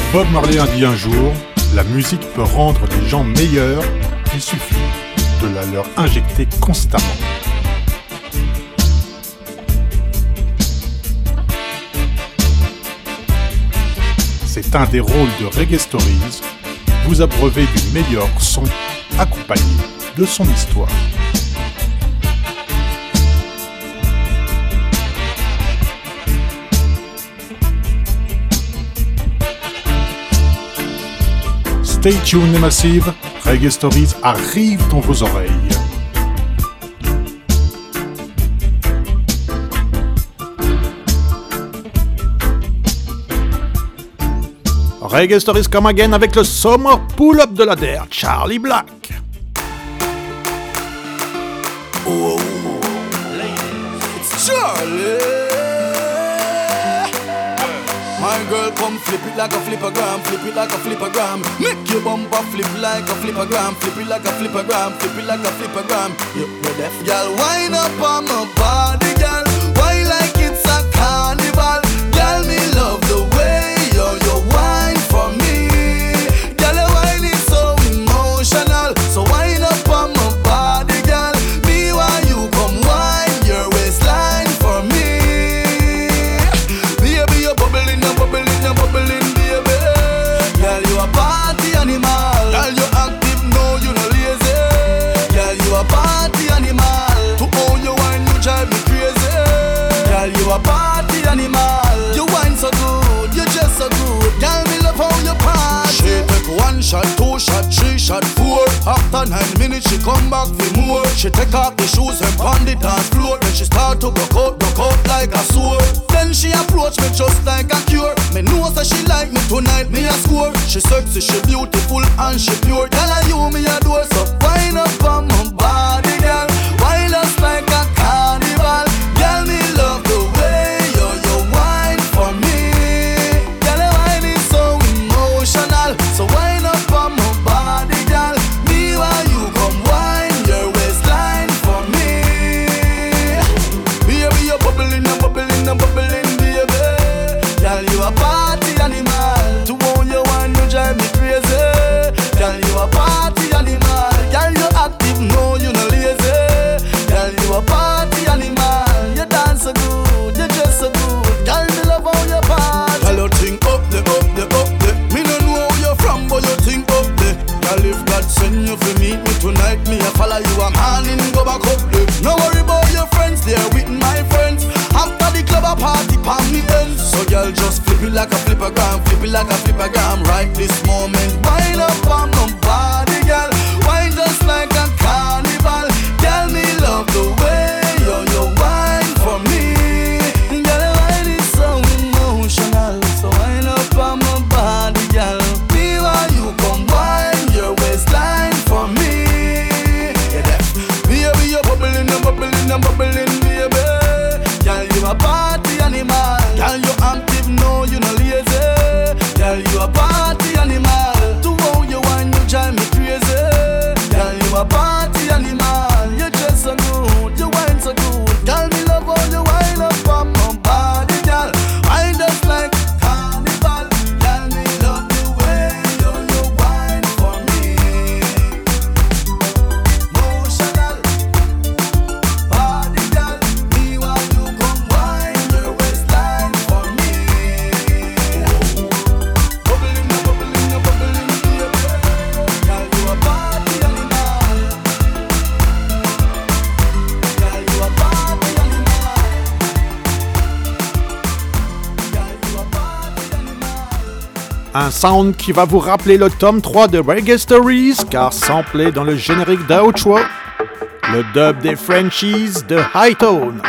Bob Marley a dit un jour, la musique peut rendre les gens meilleurs, il suffit de la leur injecter constamment. C'est un des rôles de Reggae Stories, vous abreuver du meilleur son accompagné de son histoire. Stay tuned les massives, Reggae Stories arrive dans vos oreilles. Reggae Stories come again avec le Summer Pull-Up de la DER, Charlie Black. Oh, it's Charlie. My girl, come flip it like a flippergram, flip it like a flippergram. Make your bumper flip like a flippergram, flip it like a flippergram, flip it like a flippergram. You're deaf, girl. Wind up on my body, girl. Why like it's a carnival? Girl, me love the way you wine for me. Girl, your wine is so emotional. So wind up on my body, girl. Me while you come wine your waistline for me. Baby, you're bubbling, baby. Girl, you a party animal. Girl, you active, no, you no lazy. Girl, you a party animal. To own your wine, you drive me crazy. Girl, you a party animal. You wine so good, you just so good. Girl, me love how you party. She take 1 shot, 2 shot, 3 shot, 4. After 9 minutes, she come back for more. She take off the shoes and pound the dance floor. Then she start to broke out like a sword. Then she approach me just like a cure. Me know that she like me tonight, me a score. She sexy, she beautiful and she pure. Tell her you me adore, so wind up on my body, girl. Wind us like a carnival. Girl, me love the way you wine for me. Girl, your wine is so emotional. So wind up on my body, girl. Me while you come wine your waistline for me. Baby, you're bubbling, baby. Girl, you a party animal. To own your wine, you drive me crazy. Girl, you a party animal. Girl, you active, no, you no lazy. Girl, you a party animal. You dance so good, you dress so good. Girl, me love how you party. Girl, you think up there. Me no know where you're from, but you think up there. Girl, if God send you for meet me tonight, me a follow you a morning, go back up there. No worry about your friends, they're with my friends. After the club a party, palm me ends. So girl, just flip it like a flippergram, flip it like a flippergram. Right this moment, wind up on my body, girl. Wine just like a carnival. Girl, me love the way you wine for me. Girl, your wine is so emotional. So wind up on my body, girl. Me while you come wine your waistline for me. Yeah, that. Baby, you're bubbling, baby. Girl, you a party animal. Girl, you active, no, you no lazy. Girl, you a party animal. To how you wine, you drive me crazy. Girl, you a party animal. You dress so good, you wine so good. Girl, me love how you wine up on my body, girl. Wine just like carnival. Girl, me love the way you wine for me. Emotional body, girl. Me while you come wine your waistline for me. Bubbling, baby. Girl, you a party animal. Girl, you a party animal. Girl, you a party animal. Un sound qui va vous rappeler le tome 3 de Reggae Stories, car samplé dans le générique d'outro, le dub des Frenchies de Hightone.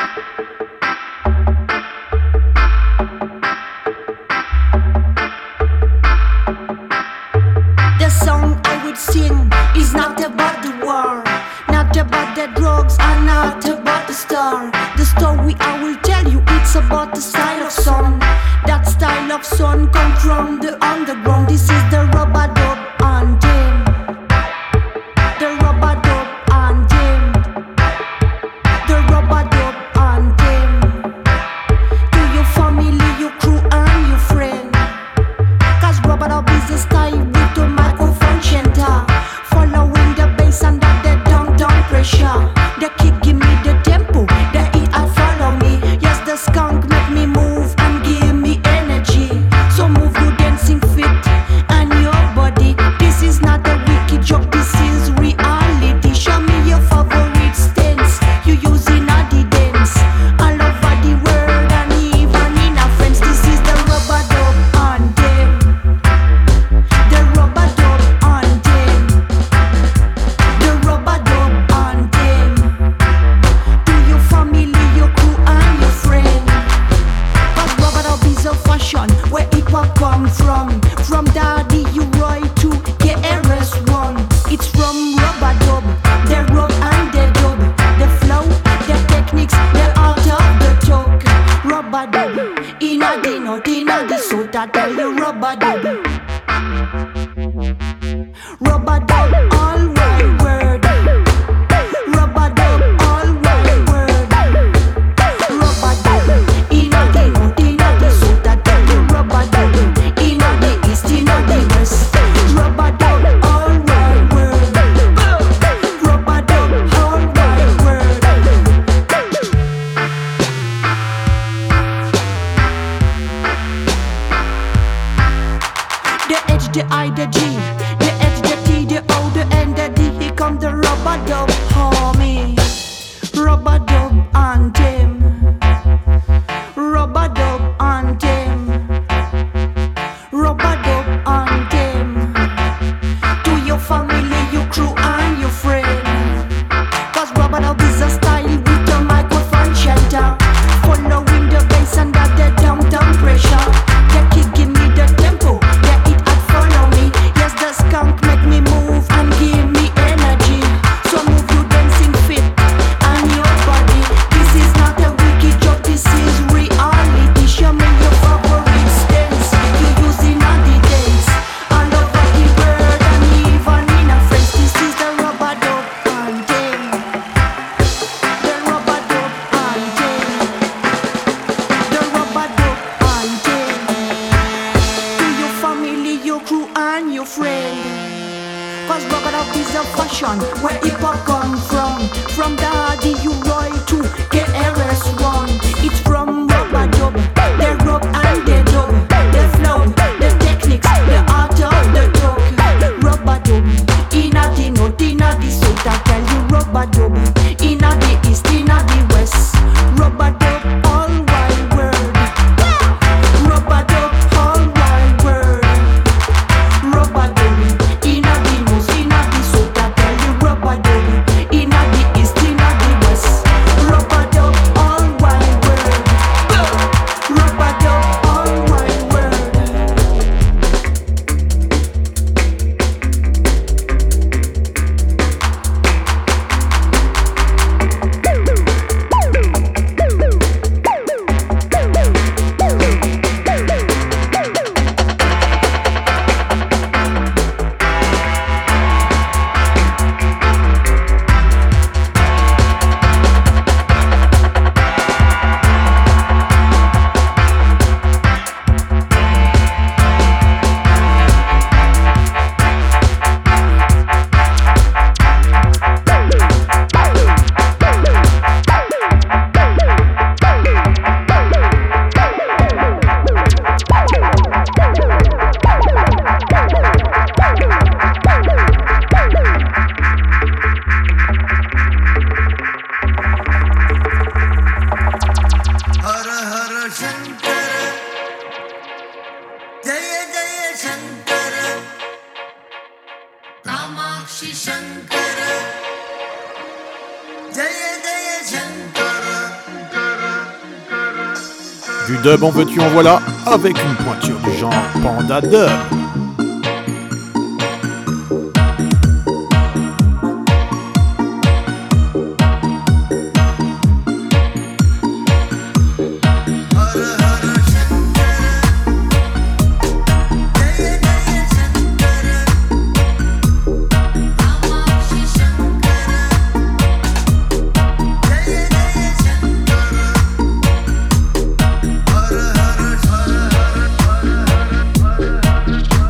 The song I would sing is not about the war, not about the drugs, and not about the star. The story I will tell you, it's about the style of song. That style of song come from the underground. This is the rubber dub anthem. The rubber dub anthem. The rubber dub anthem. To your family, your crew, and your friend. 'Cause rubber dub come from Daddy Roy to KRS-One. It's from Rubber Dub, the rock and the dub, the flow, the techniques, the art of the talk. Rubber Dub, inna the north, inna the south, I tell you Rubber Dub. Rubber Dub, all wide word. Rubber Dub, all wide word. Rubber Dub, inna the north, inna the south, I tell you Rubber Dub. Inna the east, inna the west. Rubber Dub, all wide word. Rubber Dub, all wide word. The H, the I, the G, the H, the T, the O, the N, the D. Here come the Rubber Dub, homie. Rubber Dub anthem. Rubber Dub anthem. Rubber Dub anthem. To your family, your crew and your friend. Cause Rubber Dub is a style with a microphone shelter. Following the bass under the downtown pressure. The kid give me the tempo, yeah it had follow me. Yes the skunk make me move and give me energy. So move you dancing fit and your body. This is not a wicked joke, this is reality. Show me your favorite stance, you using all the dance. All over the world and even in a French. This is the Rubber Dub anthem. The Rubber Dub anthem. The Rubber Dub anthem. To your family, your crew and your friend. Cause Rubber Dub is a fashion where hip hop come from Daddy Roy to KRS-One. It's from Rubber Dub, the rock and the dub, the flow, the techniques, the art of the talk. Rubber Dub, inna the north, inna the south, I tell you Rubber Dub. Inna the east, inna the west. Rubber Dub, all wide world. Rubber Dub, all wide world. Rubber Dub, inna the north, inna the south, I tell you Rubber Dub. Inna the east, inna the west. Rubber Dub, all wide world. Rubber Dub, all wide world. हर हर शंकर जय जय शंकर कामाक्षी शंकर जय जय Shankar Du dub en veux-tu en voilà, avec une pointure du genre Panda Dub. हर हर शंकर जय जय शंकर कामाक्षी शंकर जय जय शंकर हर हर हर हर हर हर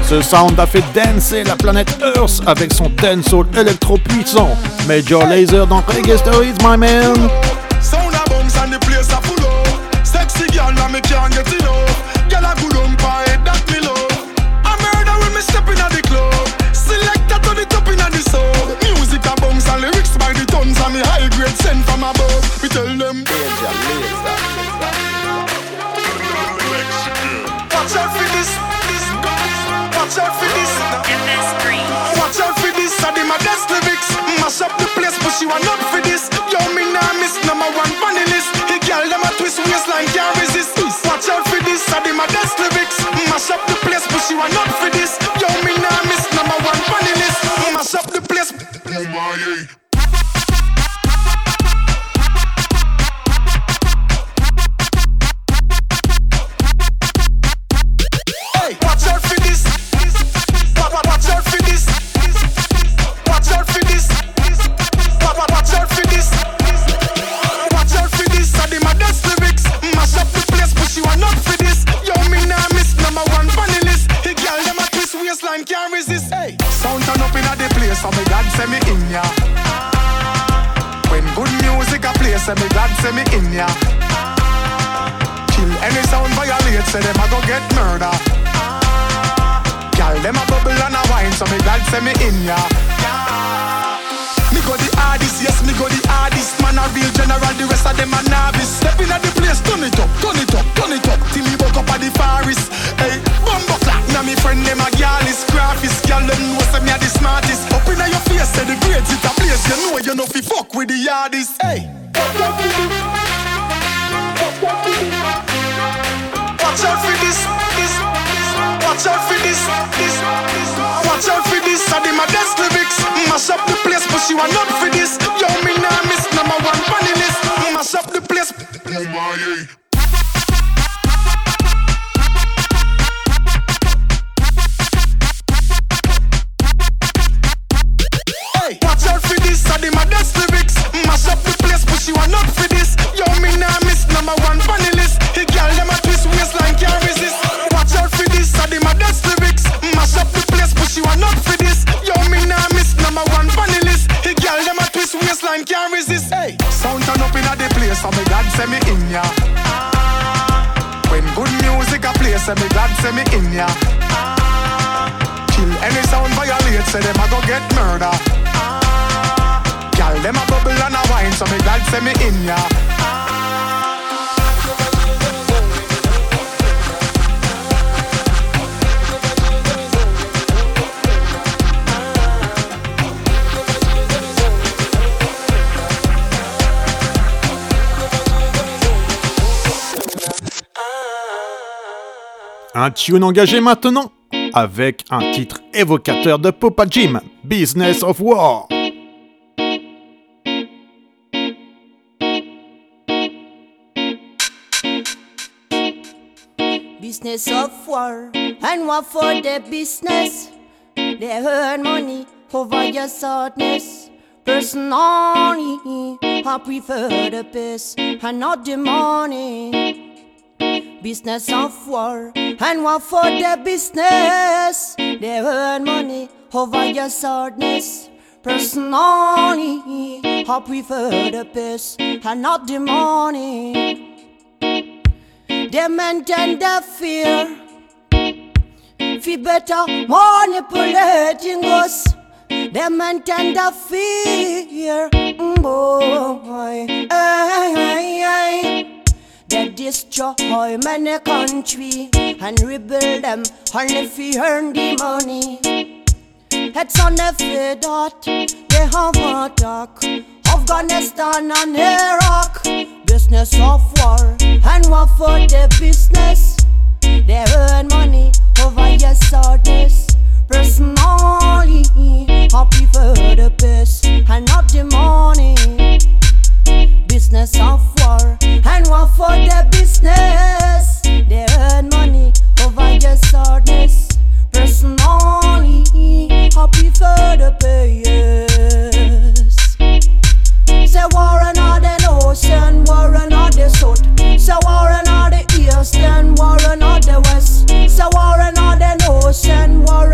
Ce sound a fait danser la planète Earth avec son dancehall électro-puissant. Major Lazer dans Reggae Stories, my man. Sound a bounce and the place a full up. Sexy girl and me can't get enough. Girl a good on pie, that me love. I murder when me step in at the club. Select that to the top in at the sub. Music a bounce and lyrics by the tons. And me high grade sent from above. We tell them Major Lazer. Watch out for this. Watch out for this. Watch out for this. I did my best lyrics. Mash up the place, but she want not for this. Yo, me nah miss number one funny list. The girl them a twist waistline can't resist. Watch out for this. I did my best lyrics. Mash up the place, but she want not for this. Yo, me nah miss number one funny list. Mash up the place. Oh my yeah. Can't resist. Hey. Sound turn up in a the place, so me glad say me in ya. When good music a play, say me glad say me in ya. Kill any sound violate, say them a go get murder. Girl, them a bubble and a wine, so me glad say me in ya. Me go the hardest, yes, me go the hardest. Man a real general, the rest of them a novice. Step in at the place, turn it up, turn it up, turn it up. Till me woke up at the forest. Hey, bumbo clap, now me friend them a girl is graphist. Girl, them know say me a the smartest. Up in your face, say the grades it a place. You know fi fuck with the hardest. Hey. Watch out for this, watch out for this, watch out for this. I did my best lyrics. Mash up the place, but she want not for this. Yo, me nah miss number one funny list. Mash up the place. Oh my yeah. Watch out for this, I did my best lyrics. Mash up the place, but she want not for this. Yo, me nah miss number one funny list. The girl them a twist waistline can't resist. Watch out for this, I did my best lyrics. Mash up the place, but she want not for this. Yo, me nah miss number one funny list. The girl them a twist waistline can't resist. Hey, sound turn up in a the place, so me glad say me in ya. When good music a play, say me glad say me in ya. Kill any sound violate, say them a go get murder. Girl, them a bubble and a wine, so me glad say me in ya. Un tune engagé maintenant, avec un titre évocateur de Papa Jim, Business of War. Business of war, and what for the business? They earn money over your sadness. Personally, I prefer the peace and not the money. Business of war, and what for the business? They earn money over your sadness. Personally, I prefer the peace and not the money. They maintain their fear, fi better manipulating us. They maintain their fear, boy. They destroy many countries and rebuild them only fi earn the money. It's on the fear that they have attack Afghanistan and Iraq. Business of war, and what for the business? They earn money over your sadness. Personally, I prefer the peace and not the money. Business of war, and what for the business? They earn money over your sadness. Personally, I prefer the peace. Say war and all the ocean, war and all the south. Say war and all the east, and war and all the west. Say war and all the ocean, war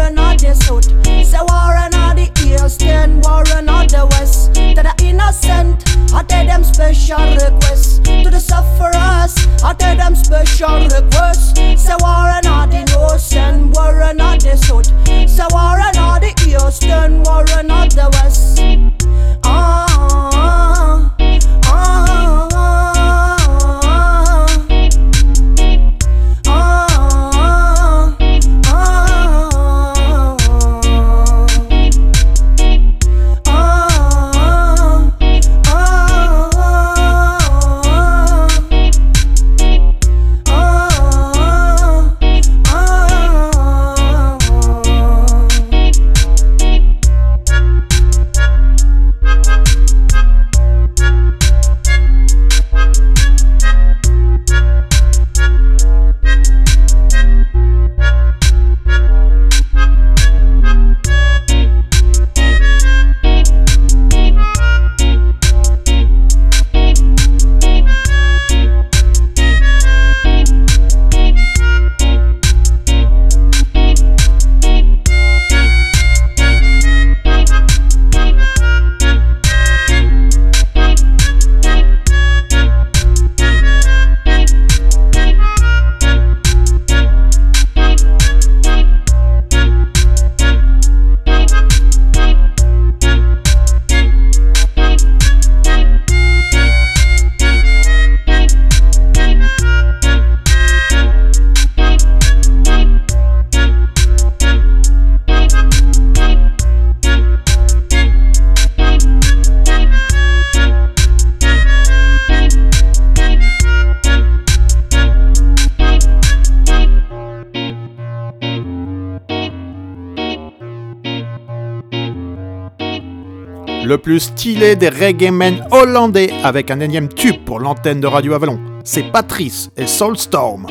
le plus stylé des reggae-men hollandais avec un énième tube pour l'antenne de Radio Avalon. C'est Patrice et Soulstorm.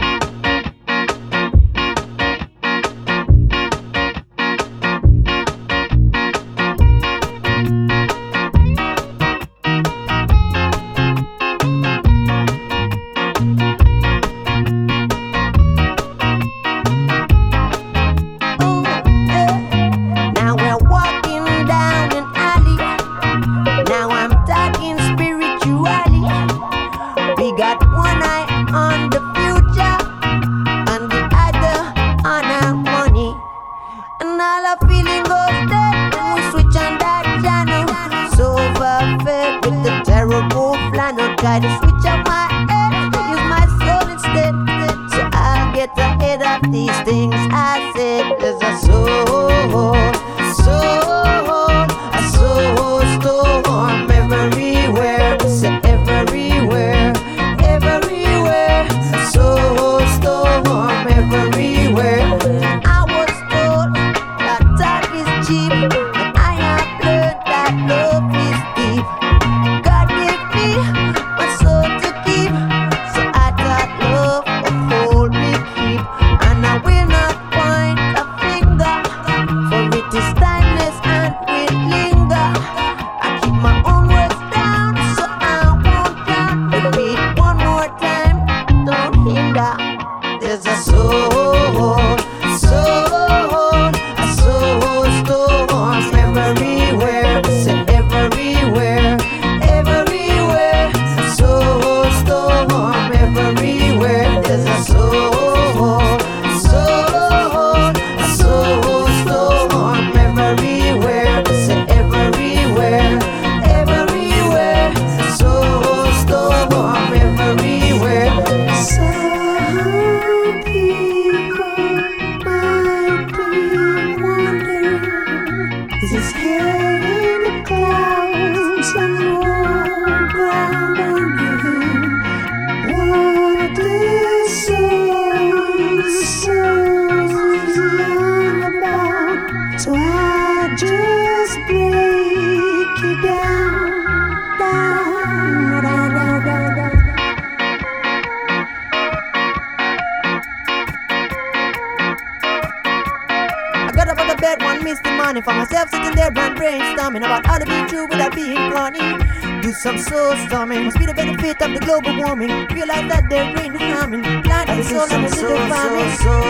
Some soul storming must be the benefit of the global warming. Realize that there ain't harming. Blind the soul and the little farming.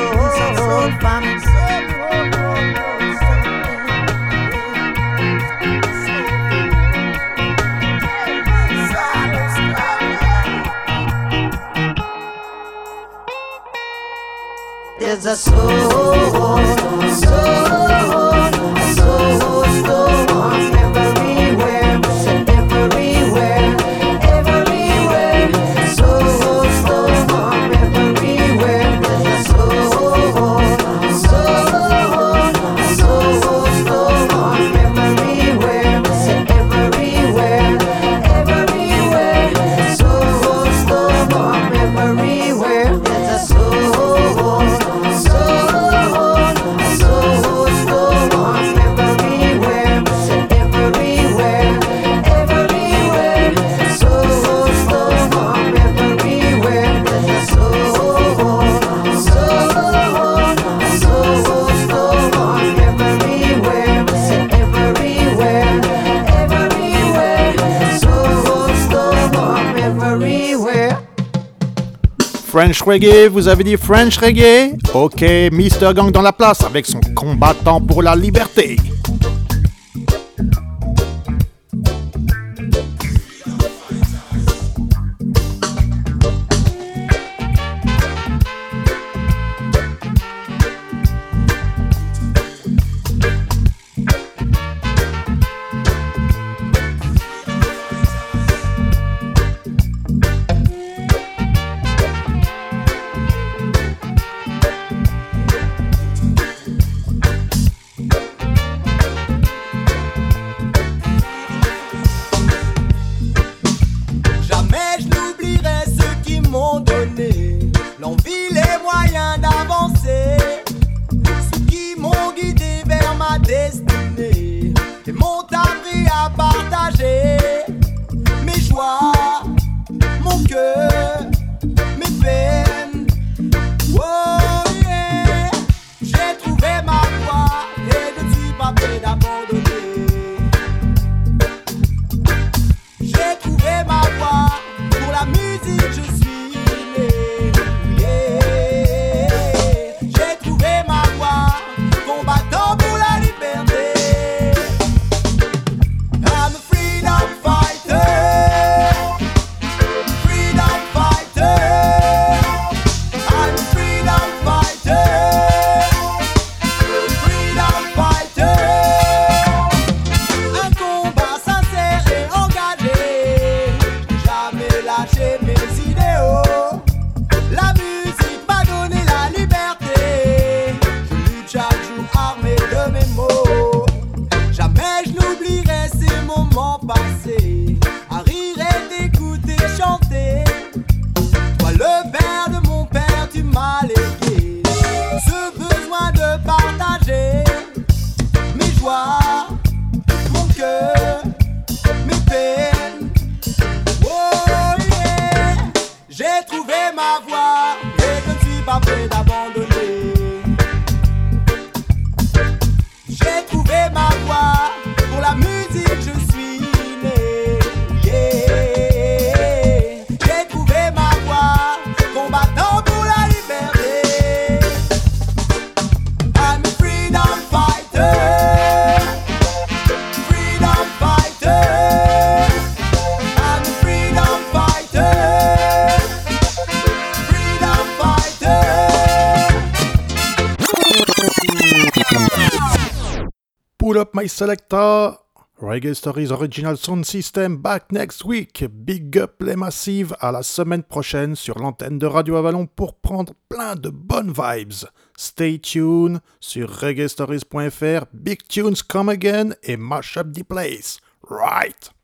Soul farming. There's a soul storm everywhere. French Reggae, vous avez dit French Reggae? Ok, Mr. Gang dans la place avec son combattant pour la liberté. partager mes joies, mon cœur, mes peines. Oh yeah, j'ai trouvé ma voie et je ne suis pas prêt d'abandonner. J'ai trouvé ma voie, pour la musique je suis né. Yeah. J'ai trouvé ma voie, combattant pour la liberté. I'm a freedom fighter, freedom fighter. I'm a freedom fighter, freedom fighter. Un combat sincère et engagé, jamais lâché mes idéaux. La musique m'a donné la liberté, je lutte chaque jour armé de mes mots. Jamais je n'oublierai ces moments passés, à rire et d'écouter chanter. Toi le père de mon père, tu m'as légué ce besoin de partager mes joies, mon cœur, mes peines. Oh yeah, j'ai trouvé ma voie et je ne suis pas prêt d'abandonner. J'ai trouvé ma voie, pour la musique je suis né. Yeah, j'ai trouvé ma voie, combattant pour la liberté. I'm a freedom fighter, freedom fighter. I'm a freedom fighter, freedom fighter. Pull up my selector. Reggae Stories Original Sound System back next week. Big up les massives, à la semaine prochaine sur l'antenne de Radio Avalon pour prendre plein de bonnes vibes. Stay tuned sur reggaestories.fr. Big tunes come again et mash up the place. Right.